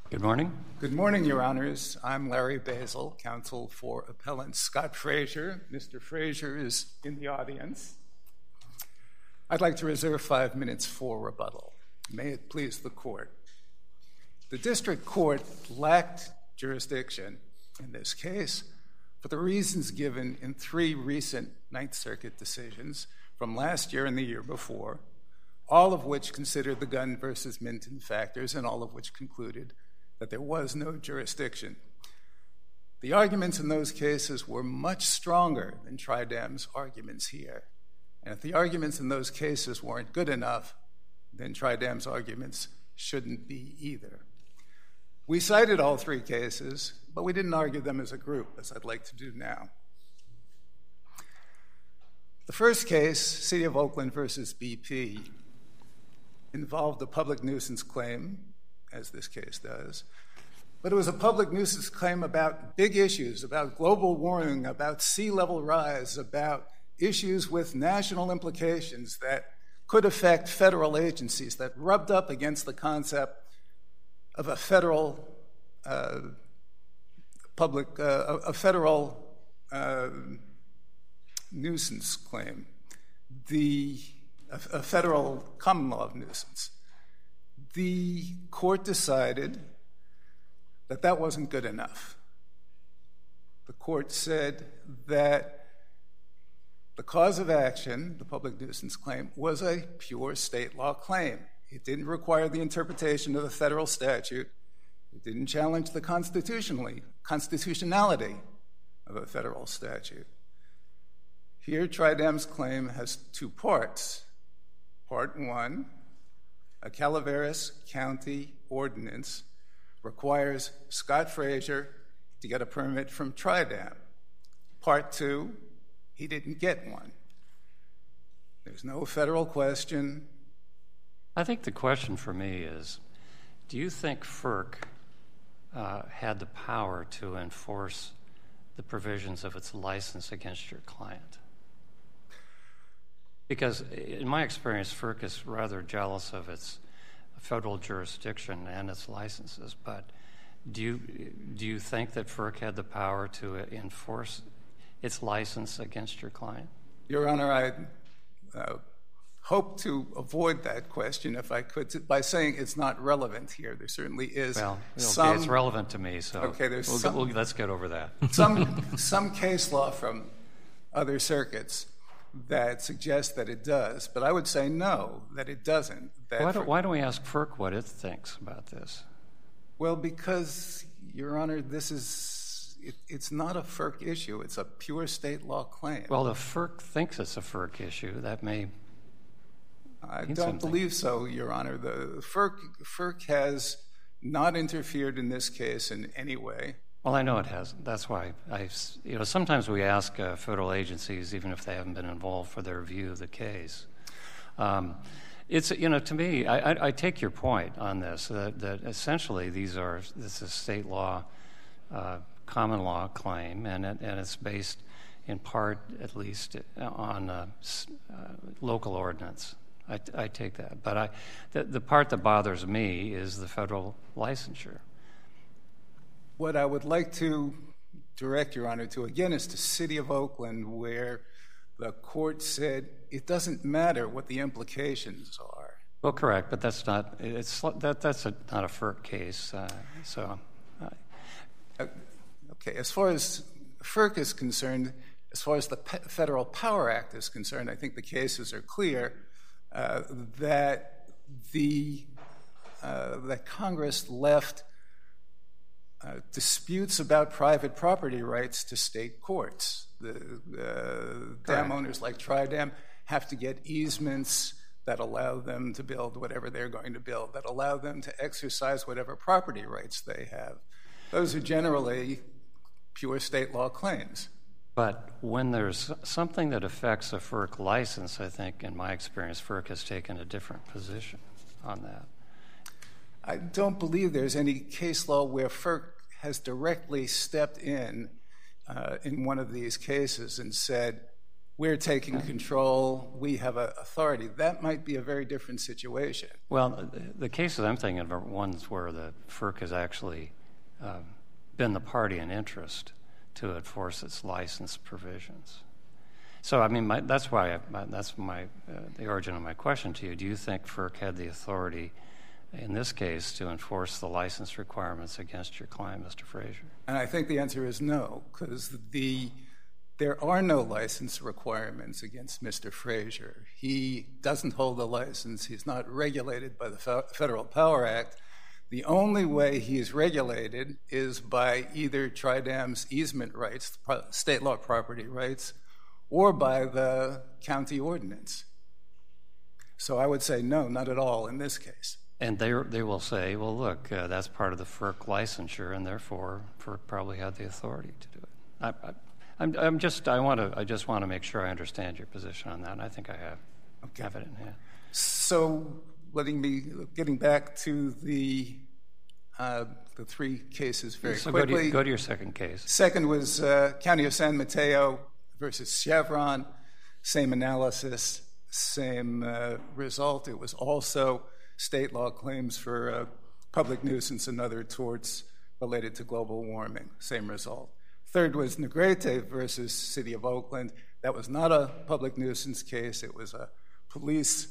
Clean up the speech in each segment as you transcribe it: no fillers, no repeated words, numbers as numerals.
Good morning. Good morning, Your Honors. I'm Larry Basil, counsel for Appellant Scott Frazier. Mr. Frazier is in the audience. I'd like to reserve 5 minutes for rebuttal. May it please the Court. The District Court lacked jurisdiction in this case for the reasons given in 3 recent Ninth Circuit decisions from last year and the year before, all of which considered the Gunn versus Minton factors and all of which concluded that there was no jurisdiction. The arguments in those cases were much stronger than Tridam's arguments here. And if the arguments in those cases weren't good enough, then Tridam's arguments shouldn't be either. We cited all 3 cases, but we didn't argue them as a group, as I'd like to do now. The first case, City of Oakland versus BP, involved a public nuisance claim, as this case does, but it was a public nuisance claim about big issues, about global warming, about sea level rise, about issues with national implications that could affect federal agencies, that rubbed up against the concept of a federal nuisance claim, a federal common law of nuisance. The court decided that that wasn't good enough. The court said that the cause of action, the public nuisance claim, was a pure state law claim. It didn't require the interpretation of a federal statute. It didn't challenge the constitutionality of a federal statute. Here, Tridam's claim has 2 parts. Part 1, a Calaveras County ordinance requires Scott Frazier to get a permit from Tridam. Part 2, he didn't get one. There's no federal question. I think the question for me is, do you think FERC had the power to enforce the provisions of its license against your client? Because in my experience, FERC is rather jealous of its federal jurisdiction and its licenses, but do you think that FERC had the power to enforce its license against your client? Your Honor, I hope to avoid that question, if I could, by saying it's not relevant here. There certainly is it's relevant to me, so okay, let's get over that. some case law from other circuits that suggests that it does, but I would say no, that it doesn't. Why don't we ask FERC what it thinks about this? Well, because, Your Honor, it's not a FERC issue. It's a pure state law claim. Well, if FERC thinks it's a FERC issue, that may I don't believe so, Your Honor. The FERC has not interfered in this case in any way. Well, I know it hasn't. That's why sometimes we ask federal agencies, even if they haven't been involved, for their view of the case. It's to me, I take your point on this that essentially this is state law, common law claim, and it's based in part, at least, on local ordinance. I take that, but the part that bothers me is the federal licensure. What I would like to direct, Your Honor, to, again, is to City of Oakland, where the court said it doesn't matter what the implications are. Well, correct, but that's not a FERC case. Okay, as far as FERC is concerned, as far as the Federal Power Act is concerned, I think the cases are clear that Congress left disputes about private property rights to state courts. The dam owners like Tridam have to get easements that allow them to build whatever they're going to build, that allow them to exercise whatever property rights they have. Those are generally pure state law claims. But when there's something that affects a FERC license, I think, in my experience, FERC has taken a different position on that. I don't believe there's any case law where FERC has directly stepped in one of these cases and said, we're taking control, we have authority. That might be a very different situation. Well, the cases I'm thinking of are ones where the FERC has actually been the party in interest to enforce its license provisions. So, I mean, that's the origin of my question to you. Do you think FERC had the authority in this case to enforce the license requirements against your client, Mr. Frazier? And I think the answer is no, because there are no license requirements against Mr. Frazier. He doesn't hold a license. He's not regulated by the Federal Power Act. The only way he is regulated is by either Tridam's easement rights, state law property rights, or by the county ordinance. So I would say no, not at all in this case. And they will say, well, look, that's part of the FERC licensure, and therefore FERC probably had the authority to do it. I just want to make sure I understand your position on that, and I think I have it in hand. So, getting back to the three cases very quickly. Go to your second case. Second was County of San Mateo versus Chevron. Same analysis, same result. It was also state law claims for public nuisance and other torts related to global warming. Same result. Third was Negrete versus City of Oakland. That was not a public nuisance case. It was a police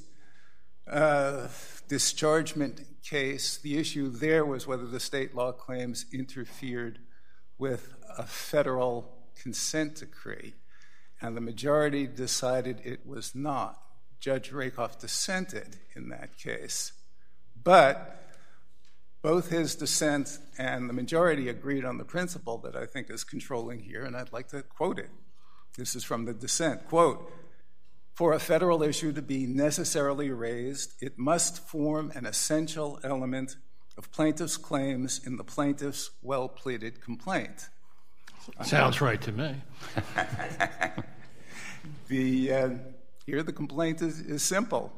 dischargement case. The issue there was whether the state law claims interfered with a federal consent decree, and the majority decided it was not. Judge Rakoff dissented in that case. But both his dissent and the majority agreed on the principle that I think is controlling here, and I'd like to quote it. This is from the dissent. Quote, "For a federal issue to be necessarily raised, it must form an essential element of plaintiff's claims in the plaintiff's well-pleaded complaint." Sounds right to me. Here the complaint is simple.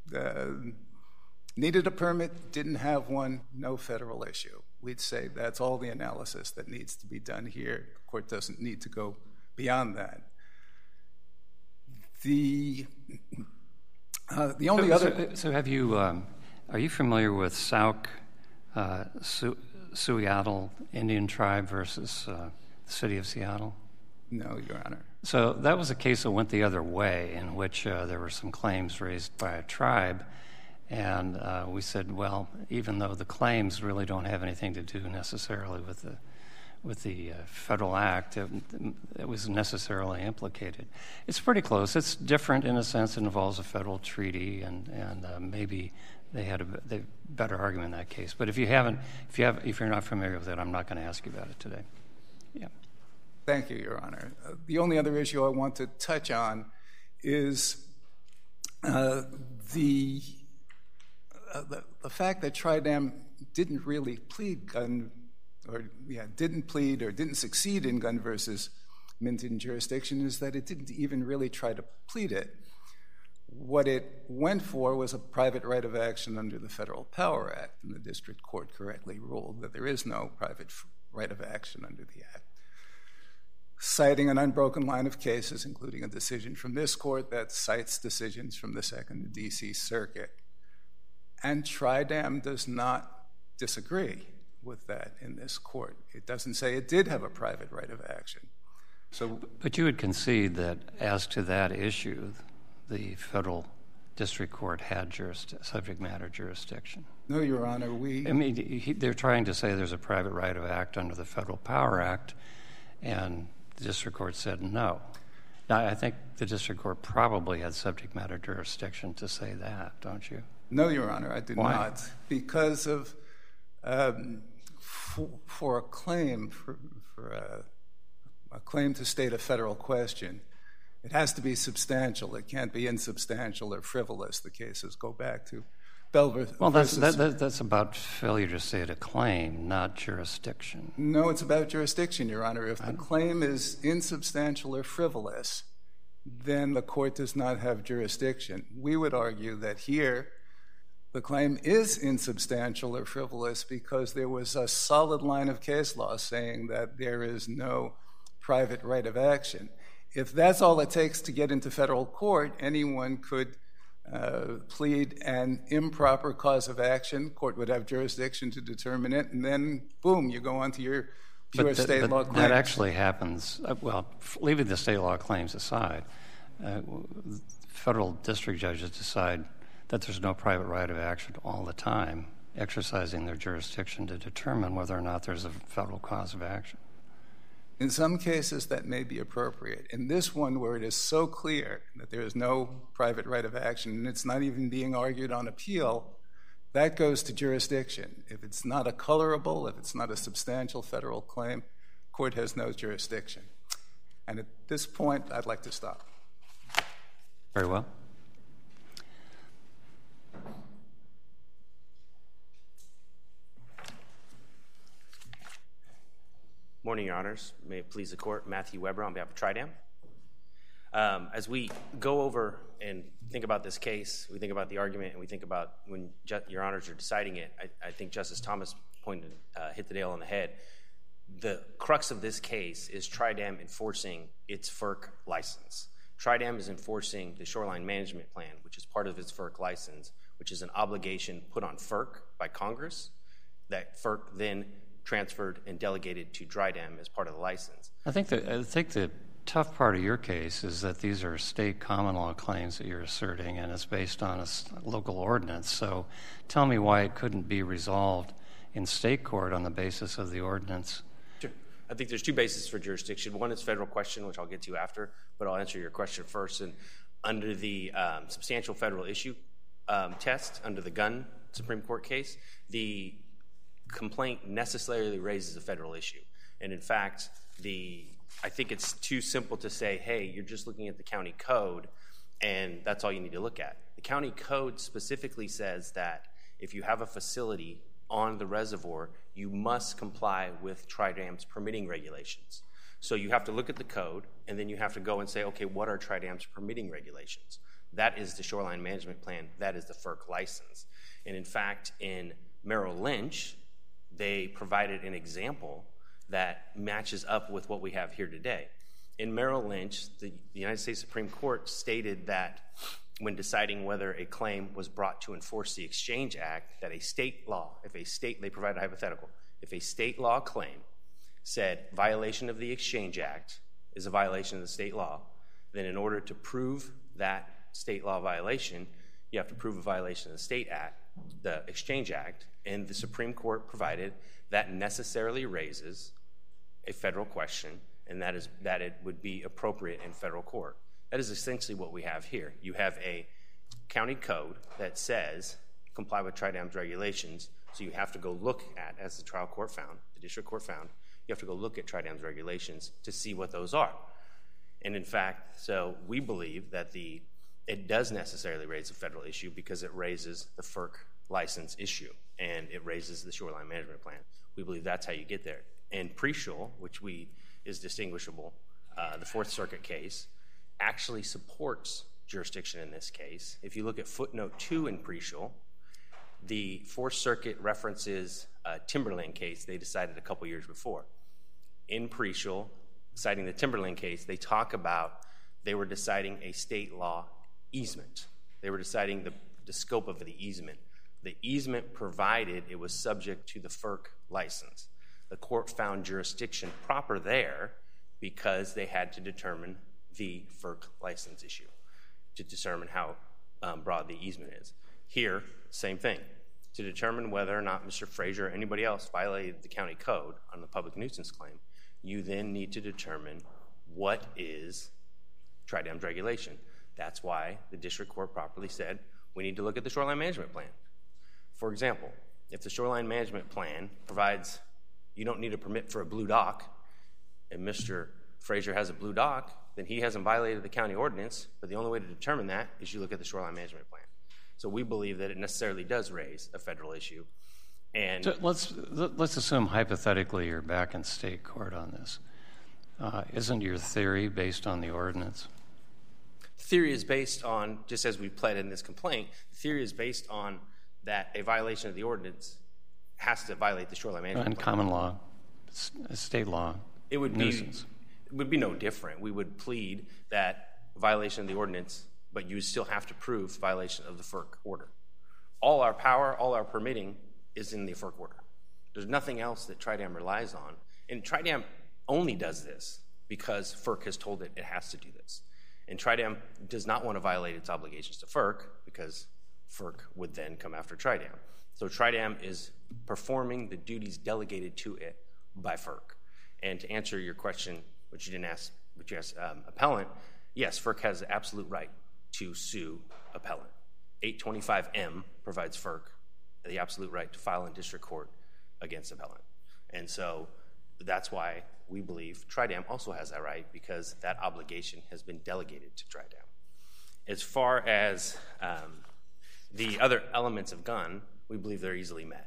Needed a permit, didn't have one, no federal issue. We'd say that's all the analysis that needs to be done here. The court doesn't need to go beyond that. The only other... So have you, are you familiar with Sauk Seattle Indian Tribe versus the City of Seattle? No, Your Honor. So that was a case that went the other way, in which there were some claims raised by a tribe, and we said, well, even though the claims really don't have anything to do necessarily with the federal act, it was necessarily implicated. It's pretty close. It's different in a sense. It involves a federal treaty, and maybe they had a better argument in that case. But if you're not familiar with it, I'm not going to ask you about it today. Yeah. Thank you, Your Honor. The only other issue I want to touch on is the fact that Tridam didn't really plead didn't succeed in gun versus Minton jurisdiction is that it didn't even really try to plead it. What it went for was a private right of action under the Federal Power Act, and the district court correctly ruled that there is no private right of action under the act, citing an unbroken line of cases, including a decision from this court that cites decisions from the Second D.C. Circuit. And Tridam does not disagree with that in this court. It doesn't say it did have a private right of action. But you would concede that as to that issue, the federal district court had subject matter jurisdiction? No, Your Honor. They're trying to say there's a private right of act under the Federal Power Act, and the district court said no. Now, I think the district court probably had subject matter jurisdiction to say that, don't you? No, Your Honor, I do not. Because of for a claim a claim to state a federal question, it has to be substantial. It can't be insubstantial or frivolous. The cases go back to Belver. Well, that's about failure to state a claim, not jurisdiction. No, it's about jurisdiction, Your Honor. If the claim is insubstantial or frivolous, then the court does not have jurisdiction. We would argue that here the claim is insubstantial or frivolous because there was a solid line of case law saying that there is no private right of action. If that's all it takes to get into federal court, anyone could plead an improper cause of action. Court would have jurisdiction to determine it, and then, boom, you go on to your pure state law claims. That actually happens. Well, leaving the state law claims aside, federal district judges decide that there's no private right of action all the time, exercising their jurisdiction to determine whether or not there's a federal cause of action. In some cases, that may be appropriate. In this one, where it is so clear that there is no private right of action, and it's not even being argued on appeal, that goes to jurisdiction. If it's not a colorable, if it's not a substantial federal claim, court has no jurisdiction. And at this point, I'd like to stop. Very well. Morning, Your Honors. May it please the Court. Matthew Weber on behalf of Tridam. As we go over and think about this case, we think about the argument, and we think about when Your Honors are deciding it, I think Justice Thomas hit the nail on the head. The crux of this case is Tridam enforcing its FERC license. Tridam is enforcing the Shoreline Management Plan, which is part of its FERC license, which is an obligation put on FERC by Congress that FERC then transferred and delegated to Tridam as part of the license. I think the tough part of your case is that these are state common law claims that you're asserting, and it's based on a local ordinance. So tell me why it couldn't be resolved in state court on the basis of the ordinance. Sure. I think there's two bases for jurisdiction. One is federal question, which I'll get to after, but I'll answer your question first. And under the substantial federal issue test, under the Gunn Supreme Court case, the complaint necessarily raises a federal issue. And in fact, I think it's too simple to say, hey, you're just looking at the county code and that's all you need to look at. The county code specifically says that if you have a facility on the reservoir, you must comply with Tridam's permitting regulations. So you have to look at the code, and then you have to go and say, okay, what are Tridam's permitting regulations? That is the Shoreline Management Plan. That is the FERC license. And in fact, in Merrill Lynch, they provided an example that matches up with what we have here today. In Merrill Lynch, the United States Supreme Court stated that when deciding whether a claim was brought to enforce the Exchange Act, that a state law, they provided a hypothetical, if a state law claim said violation of the Exchange Act is a violation of the state law, then in order to prove that state law violation, you have to prove a violation of the state act, the Exchange Act, and the Supreme Court provided that necessarily raises a federal question, and that is that it would be appropriate in federal court. That is essentially what we have here. You have a county code that says comply with Tridam's regulations, so you have to go look at, as the trial court found, the district court found, you have to go look at Tridam's regulations to see what those are. And in fact, so we believe that it does necessarily raise a federal issue because it raises the FERC license issue and it raises the Shoreline Management Plan. We believe that's how you get there. And Preschel, which is distinguishable, the Fourth Circuit case, actually supports jurisdiction in this case. If you look at footnote 2 in Preschel, the Fourth Circuit references a Timberland case they decided a couple years before. In Preschel, citing the Timberland case, they talk about they were deciding a state law easement. They were deciding the scope of the easement. The easement provided it was subject to the FERC license. The court found jurisdiction proper there because they had to determine the FERC license issue to determine how broad the easement is. Here, same thing. To determine whether or not Mr. Frazier or anybody else violated the county code on the public nuisance claim, you then need to determine what is Tridam's regulation. That's why the district court properly said we need to look at the Shoreline Management Plan. For example, if the Shoreline Management Plan provides you don't need a permit for a blue dock, and Mr. Frazier has a blue dock, then he hasn't violated the county ordinance, but the only way to determine that is you look at the Shoreline Management Plan. So we believe that it necessarily does raise a federal issue. And so let's assume hypothetically you're back in state court on this. Isn't your theory based on the ordinance? Theory is based on, just as we pled in this complaint, theory is based on that a violation of the ordinance has to violate the Shoreline Management Plan. And common law, state law, it would nuisance. would be no different. We would plead that violation of the ordinance, but you still have to prove violation of the FERC order. All our power, all our permitting is in the FERC order. There's nothing else that TriDam relies on. And TriDam only does this because FERC has told it has to do this. And TriDam does not want to violate its obligations to FERC because FERC would then come after TriDam. So TriDam is performing the duties delegated to it by FERC. And to answer your question, which you didn't ask, but you asked appellant, yes, FERC has the absolute right to sue appellant. 825M provides FERC the absolute right to file in district court against appellant. And so that's why we believe TriDam also has that right, because that obligation has been delegated to TriDam. As far as the other elements of GUN, we believe they're easily met.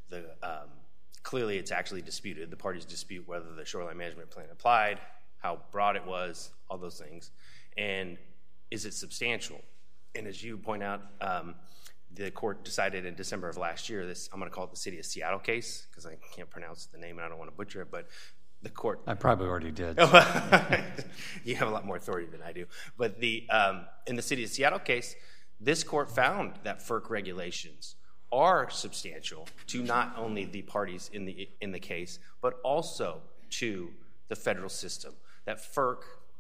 Clearly, it's actually disputed. The parties dispute whether the shoreline management plan applied, how broad it was, all those things, and is it substantial? And as you point out, the court decided in December of last year, I'm going to call it the City of Seattle case, because I can't pronounce the name and I don't want to butcher it, but the court... I probably already did. You have a lot more authority than I do. But in the City of Seattle case, this court found that FERC regulations are substantial to not only the parties in the case, but also to the federal system. That FERC,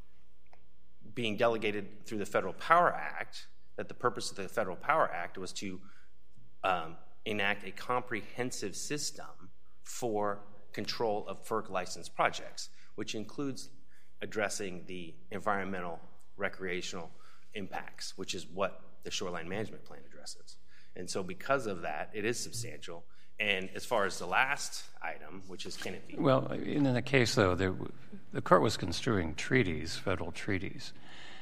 being delegated through the Federal Power Act, that the purpose of the Federal Power Act was to enact a comprehensive system for control of FERC licensed projects, which includes addressing the environmental, recreational impacts, which is what the Shoreline Management Plan addresses. And so because of that, it is substantial. And as far as the last item, which is can it be... Well, in the case, though, the court was construing treaties, federal treaties.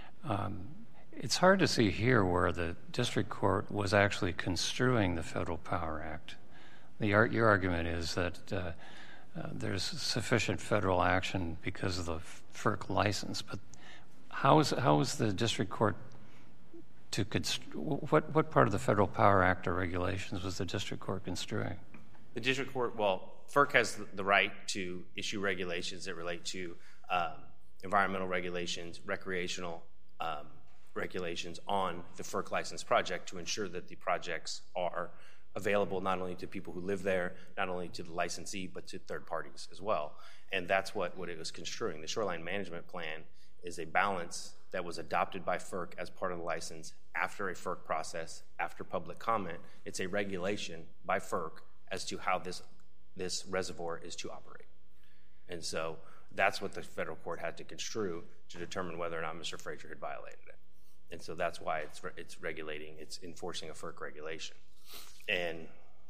It's hard to see here where the district court was actually construing the Federal Power Act. Your argument is that there's sufficient federal action because of the FERC license, but how is the district court to what part of the Federal Power Act or regulations was the district court construing? The district court, well, FERC has the right to issue regulations that relate to environmental regulations, recreational regulations on the FERC licensed project to ensure that the projects are available not only to people who live there, not only to the licensee, but to third parties as well. And that's what it was construing. The Shoreline Management Plan is a balance that was adopted by FERC as part of the license after a FERC process, after public comment. It's a regulation by FERC as to how this reservoir is to operate. And so that's what the federal court had to construe to determine whether or not Mr. Frazier had violated it. And so that's why it's regulating, it's enforcing a FERC regulation. And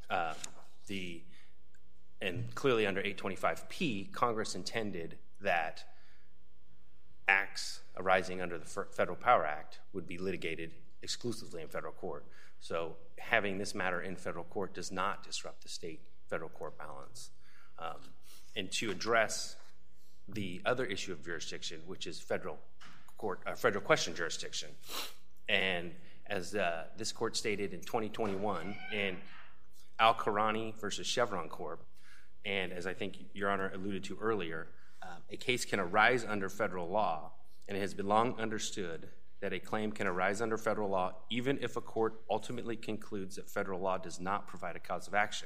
clearly under 825P, Congress intended that acts arising under the Federal Power Act would be litigated exclusively in federal court. So having this matter in federal court does not disrupt the state-federal court balance. And to address the other issue of jurisdiction, which is federal question jurisdiction, and as this court stated in 2021 in Al-Kharani versus Chevron Corp., and as I think Your Honor alluded to earlier, a case can arise under federal law, and it has been long understood that a claim can arise under federal law even if a court ultimately concludes that federal law does not provide a cause of action.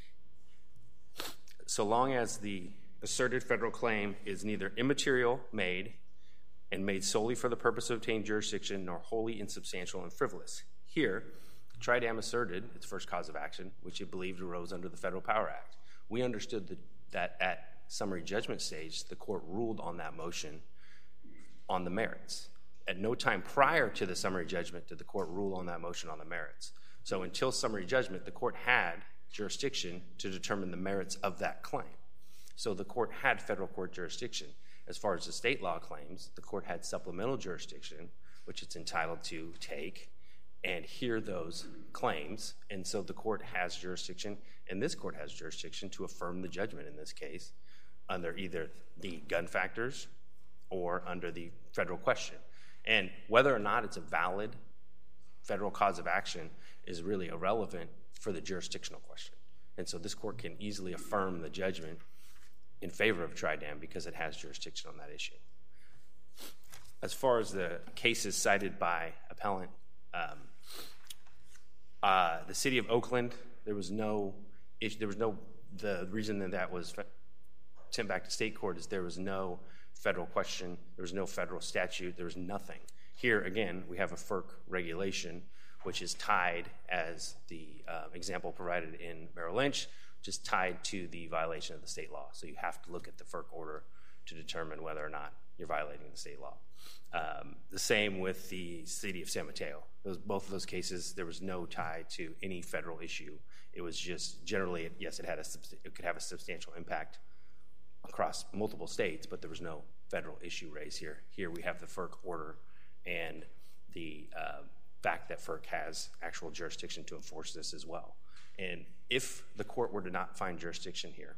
So long as the asserted federal claim is neither immaterial made and made solely for the purpose of obtaining jurisdiction, nor wholly insubstantial and frivolous. Here, TriDam asserted its first cause of action, which it believed arose under the Federal Power Act. We understood that at summary judgment stage, the court ruled on that motion on the merits. At no time prior to the summary judgment did the court rule on that motion on the merits. So until summary judgment, the court had jurisdiction to determine the merits of that claim. So the court had federal court jurisdiction. As far as the state law claims, the court had supplemental jurisdiction, which it's entitled to take and hear those claims. And so the court has jurisdiction, and this court has jurisdiction to affirm the judgment in this case under either the gun factors or under the federal question. And whether or not it's a valid federal cause of action is really irrelevant for the jurisdictional question. And so this court can easily affirm the judgment in favor of TRIDAM because it has jurisdiction on that issue. As far as the cases cited by appellant, the city of Oakland, the reason that was sent back to state court is there was no federal question, there was no federal statute, there was nothing. Here, again, we have a FERC regulation, which is tied, as the example provided in Merrill Lynch, which is tied to the violation of the state law. So you have to look at the FERC order to determine whether or not you're violating the state law. The same with the city of San Mateo. Both of those cases, there was no tie to any federal issue. It was just generally, yes, it could have a substantial impact across multiple states, but there was no federal issue raised here. Here we have the FERC order and the fact that FERC has actual jurisdiction to enforce this as well. And if the court were to not find jurisdiction here,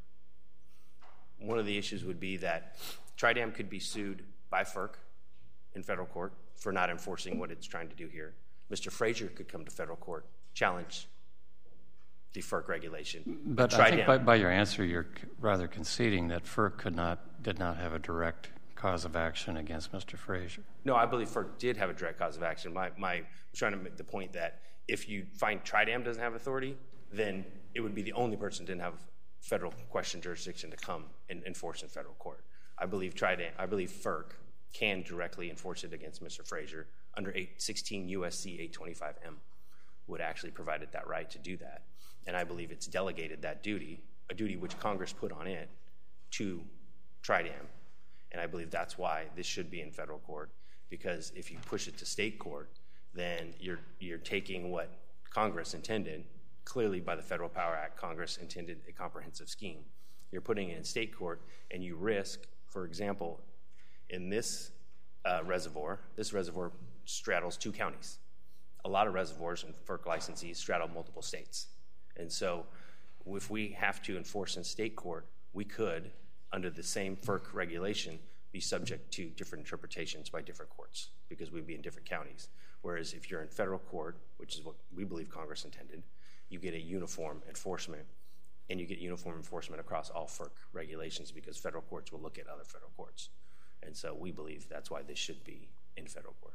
one of the issues would be that TRIDAM could be sued by FERC in federal court for not enforcing what it's trying to do here. Mr. Frazier could come to federal court, challenge the FERC regulation. But I think by your answer, you're rather conceding that FERC did not have a direct cause of action against Mr. Frazier. No, I believe FERC did have a direct cause of action. I was trying to make the point that if you find TRIDAM doesn't have authority, then it would be the only person who didn't have federal question jurisdiction to come and enforce in federal court. I believe FERC can directly enforce it against Mr. Frazier under 16 U.S.C. 825M would actually provide it that right to do that. And I believe it's delegated that duty, a duty which Congress put on it, to TRIDAM. And I believe that's why this should be in federal court, because if you push it to state court, then you're taking what Congress intended. Clearly, by the Federal Power Act, Congress intended a comprehensive scheme. You're putting it in state court, and you risk, for example, in this reservoir straddles 2 counties. A lot of reservoirs and FERC licensees straddle multiple states. And so if we have to enforce in state court, we could, under the same FERC regulation, be subject to different interpretations by different courts because we'd be in different counties. Whereas if you're in federal court, which is what we believe Congress intended, you get a uniform enforcement, and you get uniform enforcement across all FERC regulations because federal courts will look at other federal courts. And so we believe that's why this should be in federal court.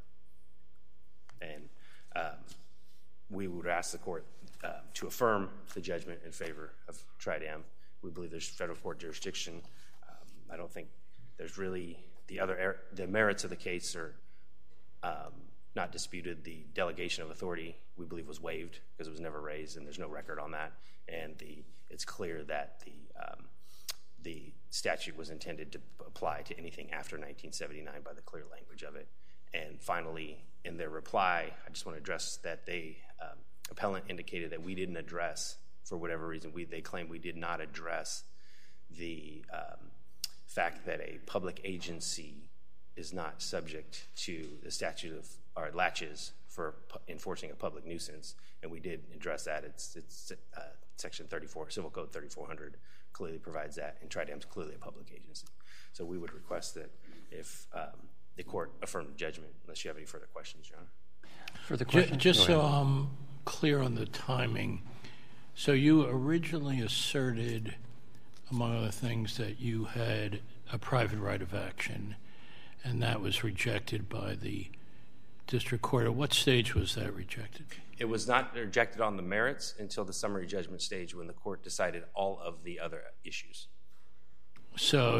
And we would ask the court to affirm the judgment in favor of TRIDAM. We believe there's federal court jurisdiction. I don't think there's really the merits of the case are not disputed. The delegation of authority, we believe, was waived because it was never raised, and there's no record on that. And it's clear that the statute was intended to apply to anything after 1979 by the clear language of it. And finally, in their reply, I just want to address that appellant indicated that we didn't address, for whatever reason, they claim we did not address the fact that a public agency is not subject to the statute of or latches for enforcing a public nuisance, and we did address that. It's Section 34, Civil Code 3400 clearly provides that, and TRIDAM's clearly a public agency. So we would request that if the court affirm the judgment, unless you have any further questions, Your Honor. Further questions? Just so I'm clear on the timing, so you originally asserted, among other things, that you had a private right of action, and that was rejected by the district court. At what stage was that rejected? It was not rejected on the merits until the summary judgment stage when the court decided all of the other issues. So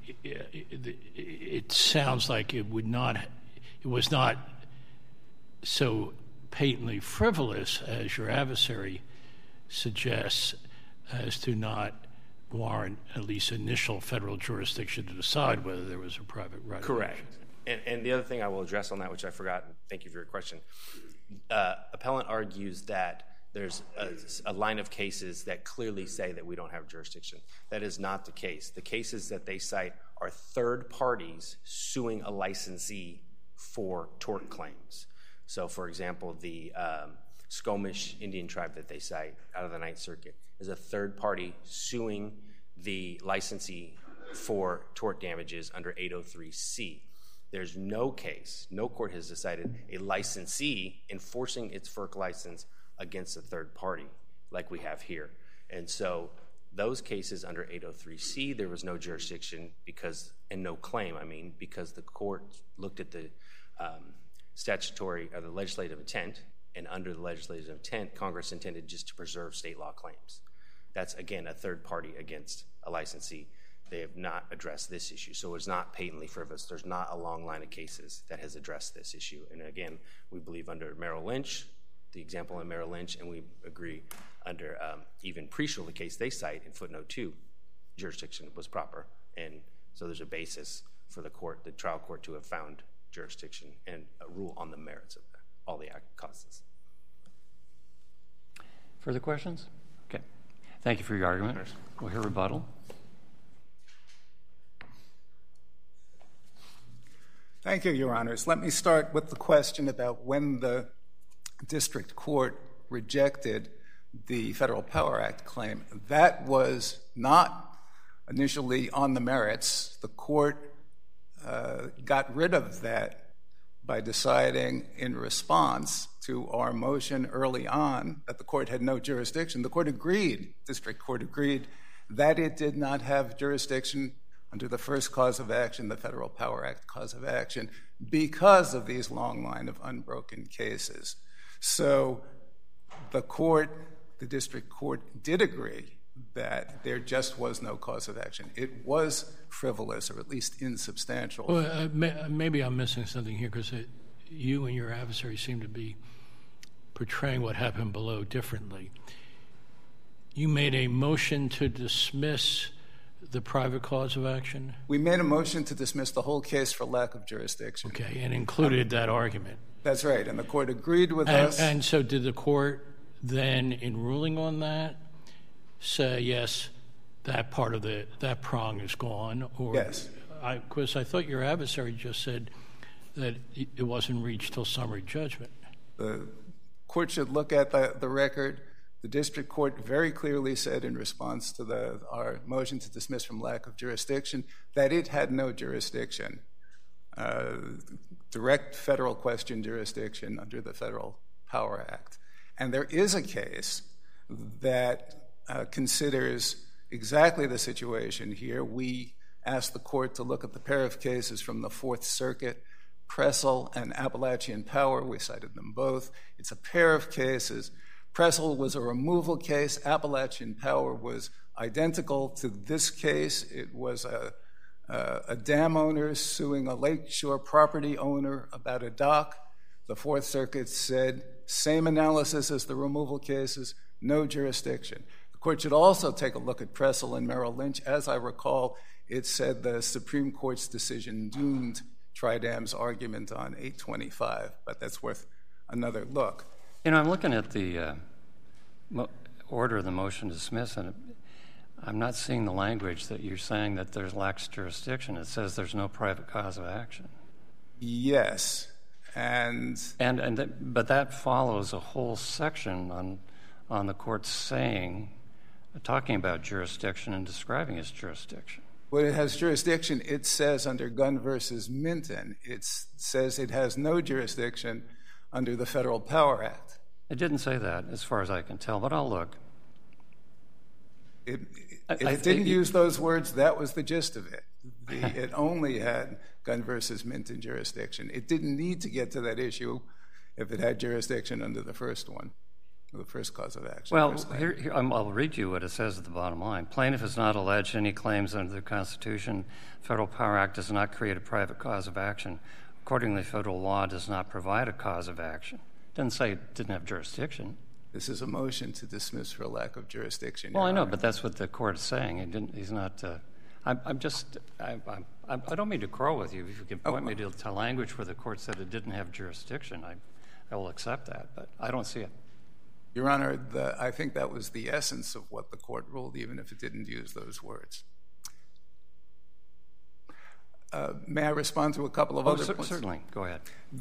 it sounds like it was not so patently frivolous as your adversary suggests as to not warrant at least initial federal jurisdiction to decide whether there was a private right of action. Correct. And the other thing I will address on that, which I forgot, and thank you for your question, appellant argues that there's a line of cases that clearly say that we don't have jurisdiction. That is not the case. The cases that they cite are third parties suing a licensee for tort claims. So, for example, the Skomish Indian tribe that they cite out of the Ninth Circuit is a third party suing the licensee for tort damages under 803C. There's no case, no court has decided a licensee enforcing its FERC license against a third party like we have here. And so those cases under 803C, there was no jurisdiction and no claim, because the court looked at the statutory or the legislative intent, and under the legislative intent, Congress intended just to preserve state law claims. That's, again, a third party against a licensee. They have not addressed this issue, so it's not patently frivolous. There's not a long line of cases that has addressed this issue. And again, we believe under Merrill Lynch, the example in Merrill Lynch, and we agree under even Preschel, the case they cite in footnote 2, jurisdiction was proper. And so there's a basis for the trial court to have found jurisdiction and a rule on the merits of all the causes. Further questions? Okay. Thank you for your argument. We'll hear rebuttal. Thank you, Your Honors. Let me start with the question about when the district court rejected the Federal Power Act claim. That was not initially on the merits. The court got rid of that by deciding in response to our motion early on that the court had no jurisdiction. The court agreed, district court agreed, that it did not have jurisdiction under the first cause of action, the Federal Power Act cause of action, because of these long line of unbroken cases. So the district court did agree that there just was no cause of action. It was frivolous, or at least insubstantial. Well, maybe I'm missing something here, because you and your adversary seem to be portraying what happened below differently. You made a motion to dismiss the private cause of action? We made a motion to dismiss the whole case for lack of jurisdiction. Okay, and included that argument. That's right, and the court agreed with us. And so did the court then, in ruling on that, say, yes, that part of that prong is gone? Or, yes. Because I thought your adversary just said that it wasn't reached till summary judgment. The court should look at the record. The district court very clearly said in response to our motion to dismiss from lack of jurisdiction that it had no jurisdiction, direct federal question jurisdiction under the Federal Power Act. And there is a case that considers exactly the situation here. We asked the court to look at the pair of cases from the Fourth Circuit, Pressel and Appalachian Power. We cited them both. It's a pair of cases. Pressel was a removal case. Appalachian Power was identical to this case. It was a dam owner suing a lakeshore property owner about a dock. The Fourth Circuit said, same analysis as the removal cases, no jurisdiction. The court should also take a look at Pressel and Merrill Lynch. As I recall, it said the Supreme Court's decision doomed Tridam's argument on 825, but that's worth another look. You know, I'm looking at the order of the motion to dismiss, and I'm not seeing the language that you're saying that there's lacks jurisdiction. It says there's no private cause of action. Yes, but that follows a whole section on the court talking about jurisdiction and describing its jurisdiction. When it has jurisdiction, it says under Gunn versus Minton, it says it has no jurisdiction under the Federal Power Act. It didn't say that, as far as I can tell, but I'll look. If it didn't use those words, that was the gist of it. It only had Gunn versus Minton jurisdiction. It didn't need to get to that issue if it had jurisdiction under the first one, the first cause of action. Well, here, I'll read you what it says at the bottom line. Plaintiff has not alleged any claims under the Constitution. Federal Power Act does not create a private cause of action. Accordingly, federal law does not provide a cause of action. It doesn't say it didn't have jurisdiction. This is a motion to dismiss for lack of jurisdiction. Well, I know, but that's what the court is saying. He's not. I don't mean to quarrel with you. If you can point me to language where the court said it didn't have jurisdiction, I will accept that, but I don't see it. Your Honor, I think that was the essence of what the court ruled, even if it didn't use those words. May I respond to a couple of other points? Certainly. Go ahead.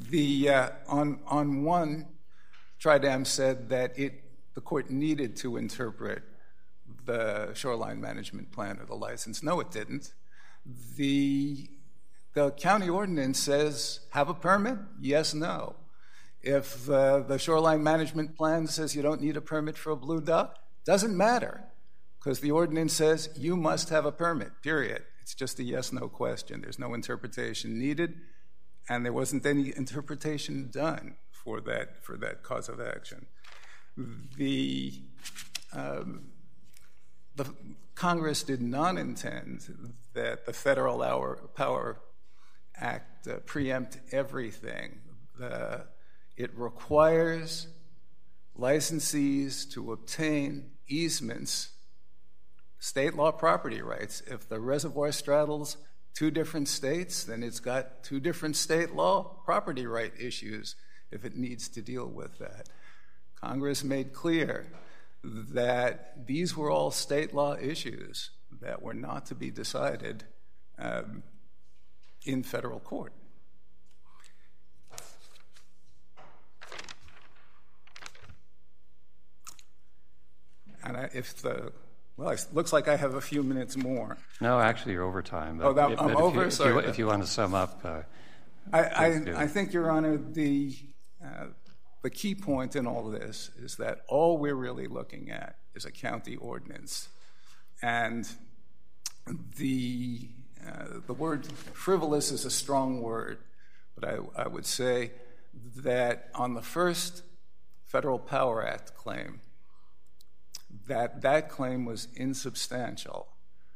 On one, Tridam said that the court needed to interpret the shoreline management plan or the license. No, it didn't. The county ordinance says, have a permit? Yes, no. If the shoreline management plan says you don't need a permit for a blue duck, doesn't matter, because the ordinance says you must have a permit, period. It's just a yes-no question. There's no interpretation needed, and there wasn't any interpretation done for that cause of action. The Congress did not intend that the Federal Power Act preempt everything. It requires licensees to obtain easements, state law property rights. If the reservoir straddles 2 different states, then it's got 2 different state law property right issues if it needs to deal with that. Congress made clear that these were all state law issues that were not to be decided in federal court. And it looks like I have a few minutes more. No, actually, you're over time. I'm over? Sorry. If you want to sum up. I think, Your Honor, the key point in all of this is that all we're really looking at is a county ordinance. And the word frivolous is a strong word, but I would say that on the first Federal Power Act claim, that claim was insubstantial.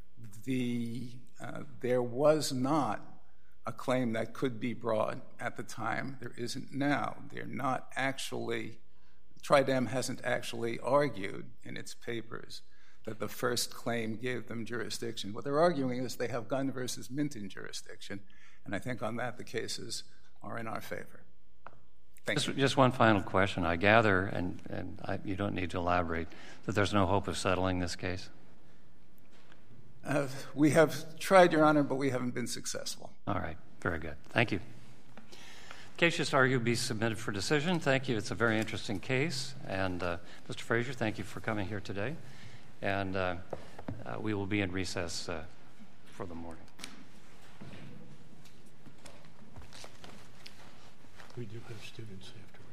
There was not a claim that could be brought at the time. There isn't now. They're not actually, Tridem hasn't actually argued in its papers that the first claim gave them jurisdiction. What they're arguing is they have Gunn versus Minton jurisdiction, and I think on that the cases are in our favor. Thank you. Just one final question. I gather, and you don't need to elaborate, that there's no hope of settling this case? We have tried, Your Honor, but we haven't been successful. All right. Very good. Thank you. The case just argued be submitted for decision. Thank you. It's a very interesting case. And Mr. Frazier, thank you for coming here today. And we will be in recess for the morning. We do have students after.